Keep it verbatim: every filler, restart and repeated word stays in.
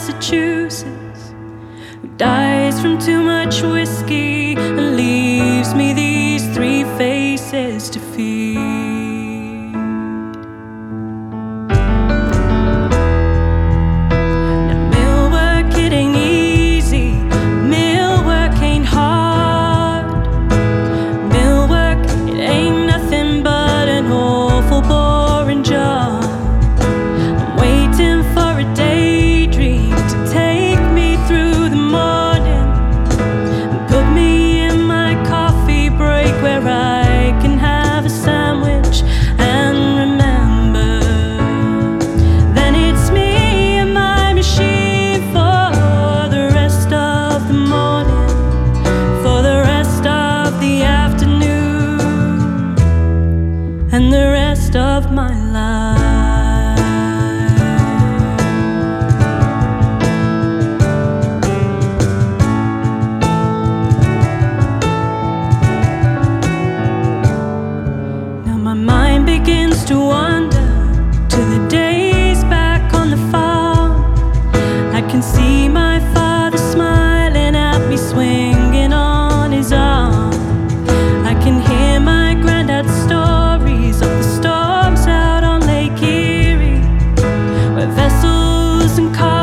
Massachusetts, who dies from too much whiskey and leaves me these three faces to feed. And the rest of my life. Now my mind begins to wander to the days back on the farm. I can see my father smiling at me, swinging on his arm. I can hear my granddad's stories of the storms out on Lake Erie, where vessels and cars